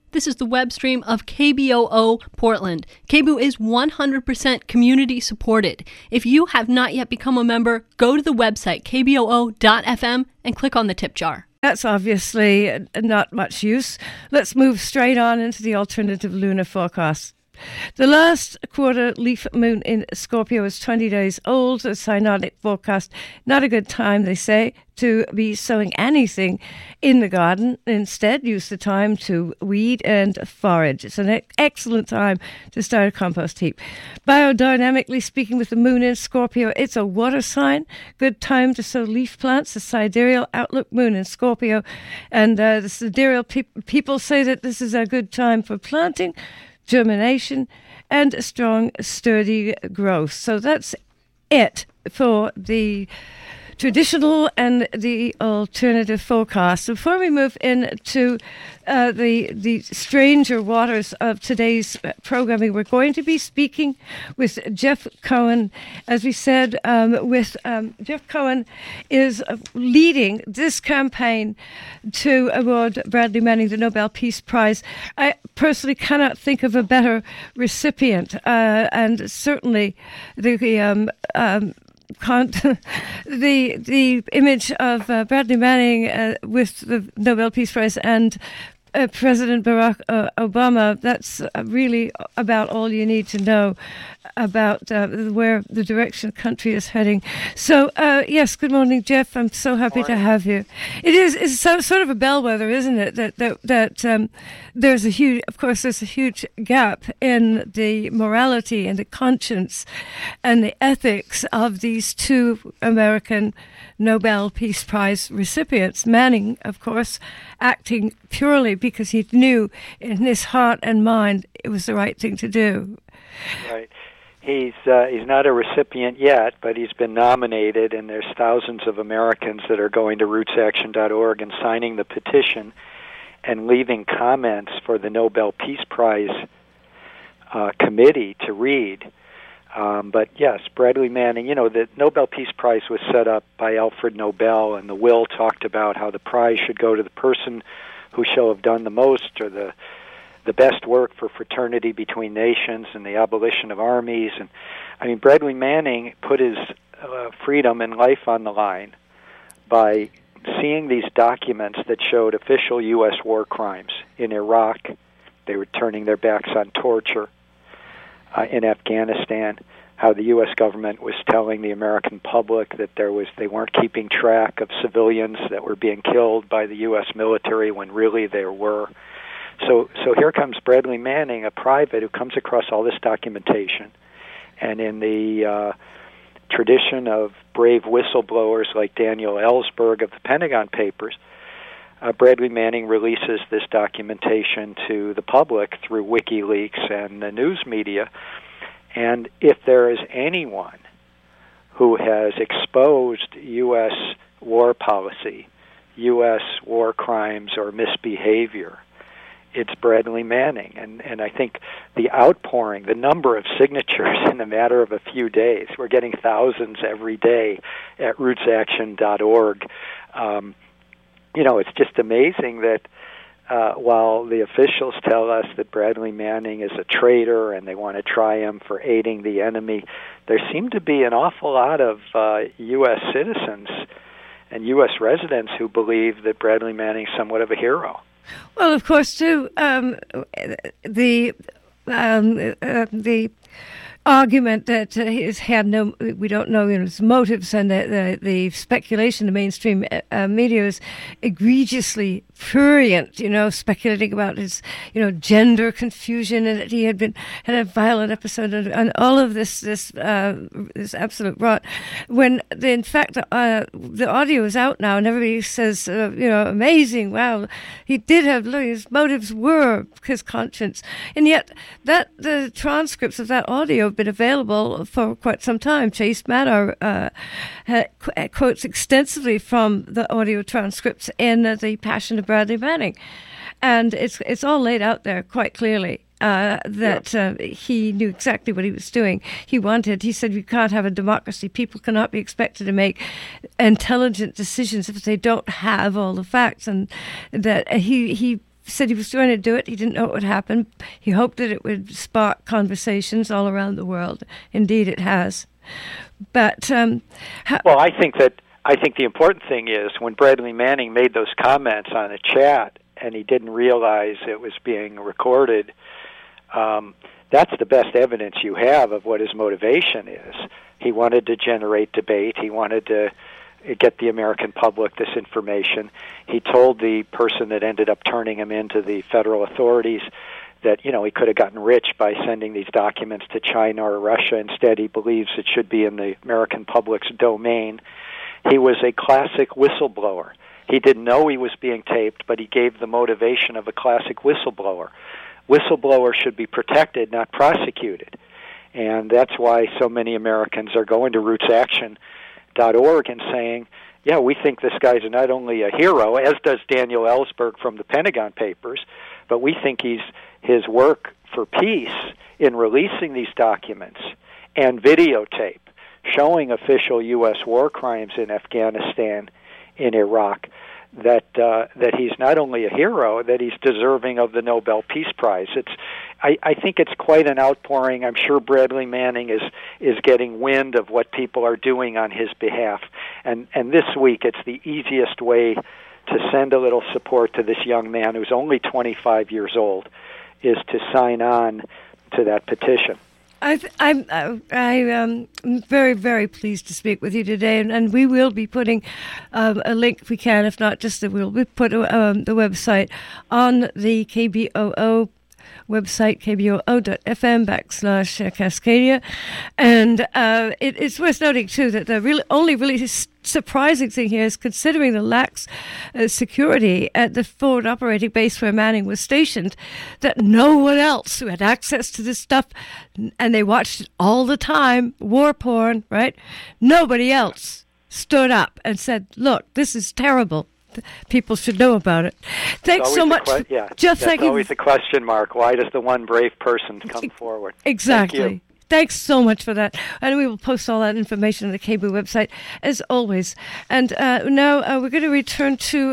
This is the web stream of KBOO Portland. KBOO is 100% community supported. If you have not yet become a member, go to the website kboo.fm and click on the tip jar. That's obviously not much use. Let's move straight on into the alternative lunar forecast. The last quarter leaf moon in Scorpio is 20 days old. A synodic forecast. Not a good time, they say, to be sowing anything in the garden. Instead, use the time to weed and forage. It's an excellent time to start a compost heap. Biodynamically speaking, with the moon in Scorpio, it's a water sign. Good time to sow leaf plants. The sidereal outlook moon in Scorpio. And the sidereal people say that this is a good time for planting, germination, and a strong, sturdy growth. So that's it for the traditional and the alternative forecast. Before we move into the stranger waters of today's programming, we're going to be speaking with Jeff Cohen. As we said, Jeff Cohen is leading this campaign to award Bradley Manning the Nobel Peace Prize. I personally cannot think of a better recipient, and certainly the image of Bradley Manning with the Nobel Peace Prize and President Barack Obama, that's really about all you need to know about where the direction the country is heading. So, yes, good morning, Jeff. I'm so happy to have you. It's sort of a bellwether, isn't it, that there's a huge gap in the morality and the conscience and the ethics of these two American Nobel Peace Prize recipients. Manning, of course, acting purely because he knew in his heart and mind it was the right thing to do. Right. He's not a recipient yet, but he's been nominated, and there's thousands of Americans that are going to rootsaction.org and signing the petition and leaving comments for the Nobel Peace Prize committee to read. But yes, Bradley Manning, the Nobel Peace Prize was set up by Alfred Nobel, and the will talked about how the prize should go to the person who shall have done the most or the best work for fraternity between nations and the abolition of armies. And I mean, Bradley Manning put his freedom and life on the line by seeing these documents that showed official U.S. war crimes in Iraq. They were turning their backs on torture. In Afghanistan, how the U.S. government was telling the American public that they weren't keeping track of civilians that were being killed by the U.S. military when really there were. So here comes Bradley Manning, a private who comes across all this documentation, and in the tradition of brave whistleblowers like Daniel Ellsberg of the Pentagon Papers, Bradley Manning releases this documentation to the public through WikiLeaks and the news media. And if there is anyone who has exposed U.S. war policy, U.S. war crimes, or misbehavior, it's Bradley Manning. And I think the outpouring, the number of signatures in a matter of a few days, we're getting thousands every day at rootsaction.org. It's just amazing that while the officials tell us that Bradley Manning is a traitor and they want to try him for aiding the enemy, there seem to be an awful lot of U.S. citizens and U.S. residents who believe that Bradley Manning is somewhat of a hero. Well, of course, too, the argument that he's had we don't know his motives, and the speculation, the mainstream media is egregiously prurient, speculating about his, gender confusion, and that he had a violent episode, and all of this absolute rot. When in fact the audio is out now, and everybody says, amazing, wow, he did have, his motives were his conscience, and yet the transcripts of that audio have been available for quite some time. Chase Maddow quotes extensely from the audio transcripts in The Passion of Bradley Manning, and it's all laid out there quite clearly. He knew exactly what he was doing. He said, we can't have a democracy. People cannot be expected to make intelligent decisions if they don't have all the facts, and that he said he was trying to do it. He didn't know what would happen. He hoped that it would spark conversations all around the world. Indeed, it has. But well, I think the important thing is when Bradley Manning made those comments on a chat and he didn't realize it was being recorded. That's the best evidence you have of what his motivation is. He wanted to generate debate. He wanted to get the American public this information. He told the person that ended up turning him into the federal authorities that, you know, he could have gotten rich by sending these documents to China or Russia. Instead, he believes it should be in the American public's domain. He was a classic whistleblower. He didn't know he was being taped, but he gave the motivation of a classic whistleblower. Whistleblowers should be protected, not prosecuted. And that's why so many Americans are going to RootsAction.org and saying, yeah, we think this guy's not only a hero, as does Daniel Ellsberg from the Pentagon Papers, but we think his work for peace in releasing these documents and videotape showing official U.S. war crimes in Afghanistan, in Iraq, that he's not only a hero, that he's deserving of the Nobel Peace Prize. I think it's quite an outpouring. I'm sure Bradley Manning is getting wind of what people are doing on his behalf. And this week, it's the easiest way to send a little support to this young man who's only 25 years old, is to sign on to that petition. I'm very, very pleased to speak with you today, and we will be putting a link, if we can, if not just that we'll put the website on the KBOO website, kboo.fm/Cascadia. And it's worth noting, too, that the really surprising thing here is, considering the lax security at the forward operating base where Manning was stationed, that no one else who had access to this stuff, and they watched it all the time, war porn, right? Nobody else stood up and said, look, this is terrible. People should know about it. Thanks so much. That's always a question mark. Why does the one brave person come forward? Exactly. Thanks so much for that. And we will post all that information on the KBOO website, as always. And now we're going to return to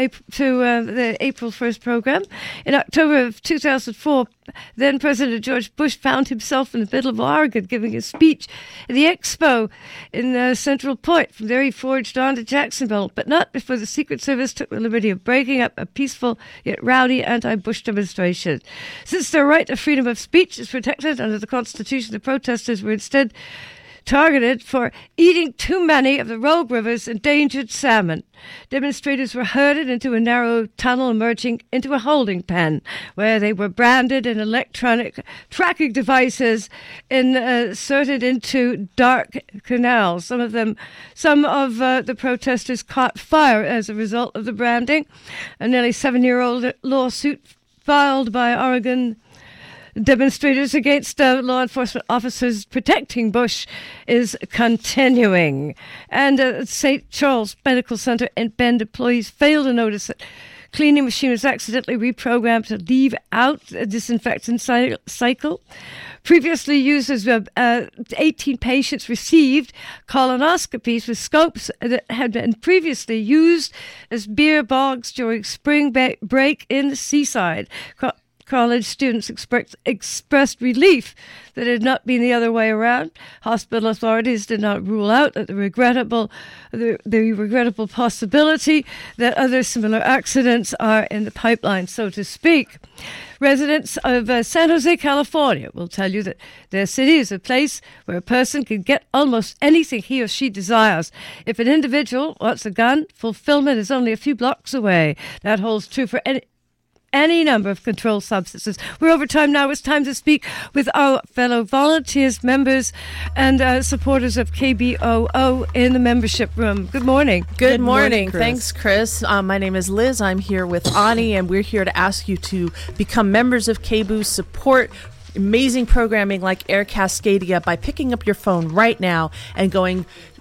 the April 1st program. In October of 2004, then President George Bush found himself in the middle of Oregon giving a speech at the Expo in Central Point. From there he forged on to Jacksonville, but not before the Secret Service took the liberty of breaking up a peaceful yet rowdy anti-Bush demonstration. Since their right to freedom of speech is protected under the Constitution, the protesters were instead targeted for eating too many of the Rogue River's endangered salmon. Demonstrators were herded into a narrow tunnel emerging into a holding pen, where they were branded in electronic tracking devices inserted into dark canals. Some of the protesters caught fire as a result of the branding. A nearly 7-year-old lawsuit filed by Oregon demonstrators against law enforcement officers protecting Bush is continuing. And St. Charles Medical Center in Bend employees failed to notice that cleaning machine was accidentally reprogrammed to leave out a disinfectant cycle. Previously used as 18 patients received colonoscopies with scopes that had been previously used as beer bogs during spring break in the Seaside. College students expressed relief that it had not been the other way around. Hospital authorities did not rule out that the regrettable possibility that other similar accidents are in the pipeline, so to speak. Residents of San Jose, California will tell you that their city is a place where a person can get almost anything he or she desires. If an individual wants a gun, fulfillment is only a few blocks away. That holds true for any number of controlled substances. We're over time now. It's time to speak with our fellow volunteers, members, and supporters of KBOO in the membership room. Good morning. Good morning. Thanks, Chris. My name is Liz. I'm here with Ani, and we're here to ask you to become members of KBOO, support amazing programming like Air Cascadia by picking up your phone right now and going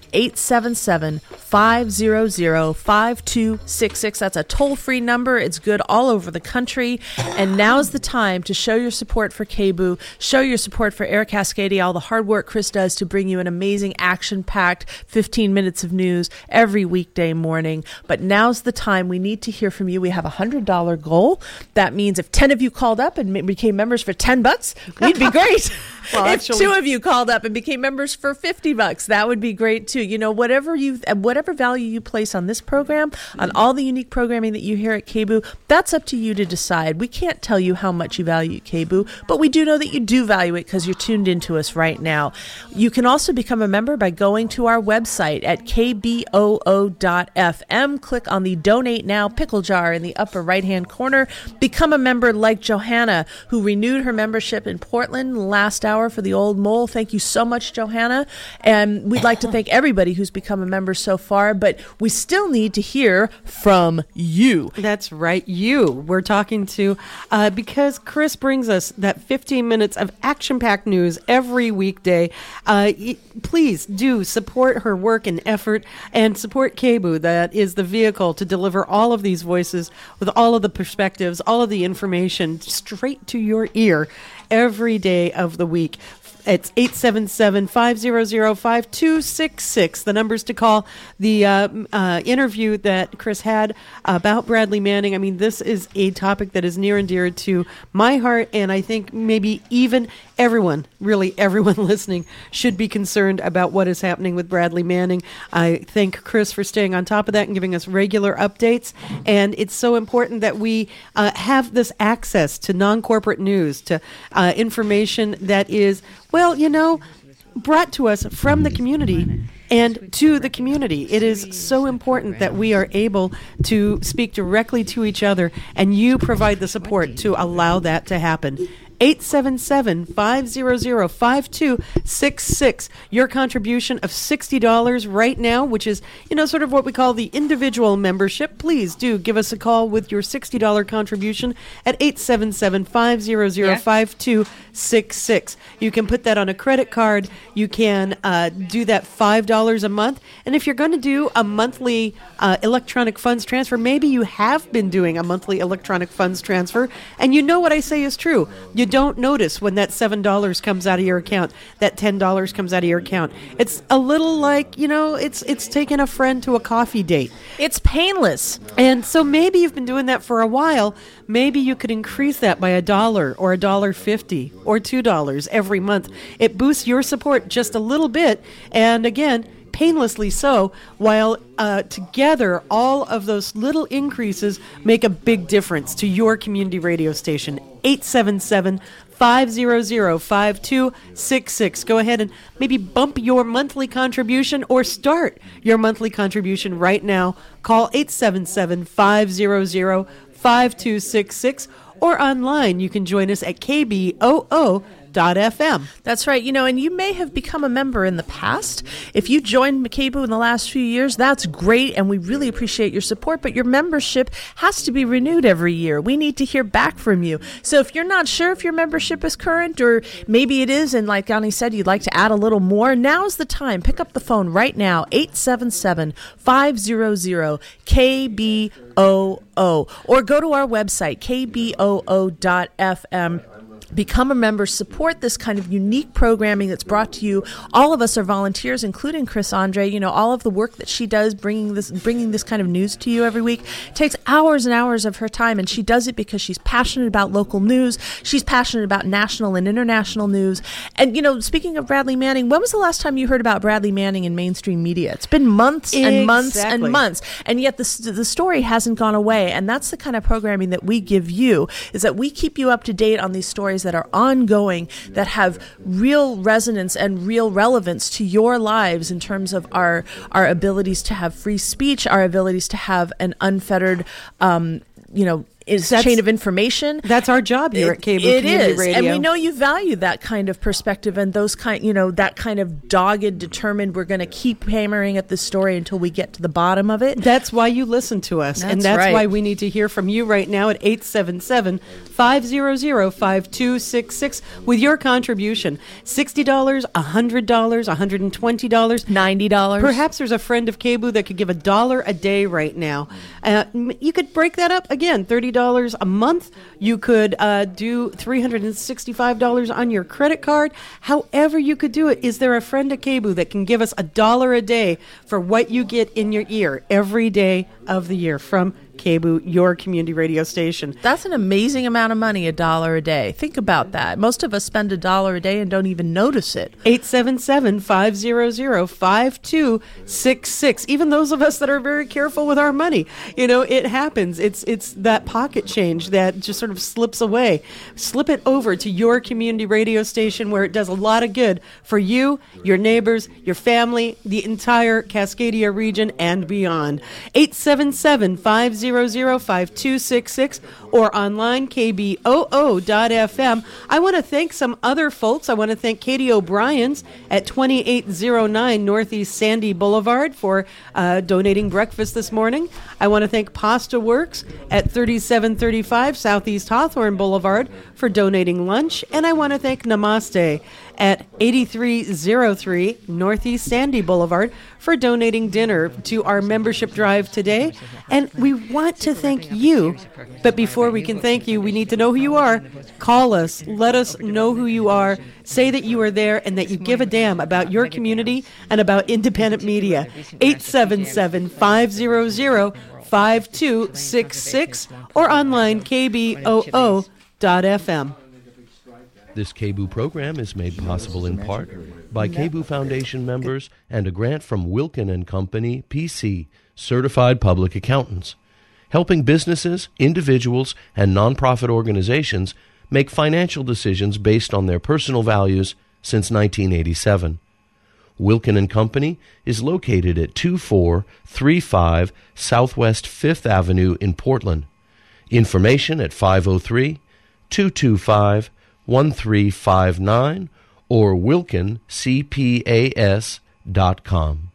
877-500-5266. That's a toll-free number. It's good all over the country. And now's the time to show your support for KBOO, show your support for Eric Cascadi, all the hard work Chris does to bring you an amazing action-packed 15 minutes of news every weekday morning. But now's the time. We need to hear from you. We have a $100 goal. That means if 10 of you called up and became members for $10, we'd be great. Well, if actually, 2 of you called up and became members for $50, that would be great too. You know, whatever value you place on this program, on all the unique programming that you hear at KBOO, that's up to you to decide. We can't tell you how much you value KBOO, but we do know that you do value it because you're tuned into us right now. You can also become a member by going to our website at kboo.fm. Click on the Donate Now pickle jar in the upper right-hand corner. Become a member like Johanna, who renewed her membership in Portland last hour for the Old Mole. Thank you so much, Johanna. And we'd like to thank everybody who's become a member so far, but we still need to hear from you. That's right, you. We're talking to, because Chris brings us that 15 minutes of action-packed news every weekday. Please do support her work and effort and support KBOO. That is the vehicle to deliver all of these voices with all of the perspectives, all of the information straight to your ear every day of the week. It's 877-500-5266. The numbers to call. The interview that Chris had about Bradley Manning. I mean, this is a topic that is near and dear to my heart, and I think maybe even everyone, really everyone listening, should be concerned about what is happening with Bradley Manning. I thank Chris for staying on top of that and giving us regular updates. And it's so important that we have this access to non-corporate news, to information that is, well, you know, brought to us from the community and to the community. It is so important that we are able to speak directly to each other, and you provide the support to allow that to happen. 877-500-5266. Your contribution of $60 right now, which is, you know, sort of what we call the individual membership. Please do give us a call with your $60 contribution at 877-500-5266. You can put that on a credit card. You can do that $5 a month. And if you're going to do a monthly electronic funds transfer, maybe you have been doing a monthly electronic funds transfer, and you know what I say is true. You don't notice when that $7 comes out of your account, that $10 comes out of your account. It's a little like, you know, it's taking a friend to a coffee date. It's painless. And so maybe you've been doing that for a while. Maybe you could increase that by $1 or $1.50 or $2 every month. It boosts your support just a little bit. And again, painlessly so, while together all of those little increases make a big difference to your community radio station. 877-500-5266. Go ahead and maybe bump your monthly contribution or start your monthly contribution right now. Call 877-500-5266 or online. You can join us at KBOO.FM. That's right. You know, and you may have become a member in the past. If you joined KBOO in the last few years, that's great, and we really appreciate your support, but your membership has to be renewed every year. We need to hear back from you. So if you're not sure if your membership is current, or maybe it is, and like Ani said, you'd like to add a little more, now's the time. Pick up the phone right now, 877-500-KBOO, or go to our website, kboo.fm. Become a member, support this kind of unique programming that's brought to you. All of us are volunteers, including Chris Andre. You know, all of the work that she does bringing this kind of news to you every week takes hours and hours of her time, and she does it because she's passionate about local news. She's passionate about national and international news. And, you know, speaking of Bradley Manning, when was the last time you heard about Bradley Manning in mainstream media? It's been months and months and months, and yet the story hasn't gone away. And that's the kind of programming that we give you, is that we keep you up to date on these stories that are ongoing, that have real resonance and real relevance to your lives in terms of our abilities to have free speech, our abilities to have an unfettered, chain of information. That's our job here at Cable It Community is, Radio. and we know you value that kind of perspective and those that kind of dogged, determined. We're going to keep hammering at this story until we get to the bottom of it. That's why you listen to us, and that's right. why we need to hear from you right now at 877-500-5266 with your contribution. $60, $100, $120, $90. Perhaps there's a friend of KBOO that could give $1 a day right now. You could break that up again, $30 a month. You could do $365 on your credit card. However you could do it. Is there a friend at KBOO that can give us $1 a day for what you get in your ear every day of the year from KBOO, your community radio station? That's an amazing amount of money, $1 a day. Think about that. Most of us spend $1 a day and don't even notice it. 877-500-5266. Even those of us that are very careful with our money, it happens. It's that pocket change that just sort of slips away. Slip it over to your community radio station where it does a lot of good for you, your neighbors, your family, the entire Cascadia region, and beyond. 877-500-5266 or online, kboo.fm. I want to thank some other folks. I want to thank Katie O'Brien's at 2809 Northeast Sandy Boulevard for donating breakfast this morning. I want to thank Pasta Works at 3735 Southeast Hawthorne Boulevard for donating lunch. And I want to thank Namaste at 8303 Northeast Sandy Boulevard for donating dinner to our membership drive today. And we want to thank you. But before we can thank you, we need to know who you are. Call us. Let us know who you are. Say that you are there and that you give a damn about your community and about independent media. 877-500-5266 or online, kboo.fm. This KBOO program is made possible in part by KBOO Foundation members and a grant from Wilkin & Company, PC, Certified Public Accountants, helping businesses, individuals, and nonprofit organizations make financial decisions based on their personal values since 1987. Wilkin & Company is located at 2435 Southwest 5th Avenue in Portland. Information at 503-225-1359 or wilkincpas.com.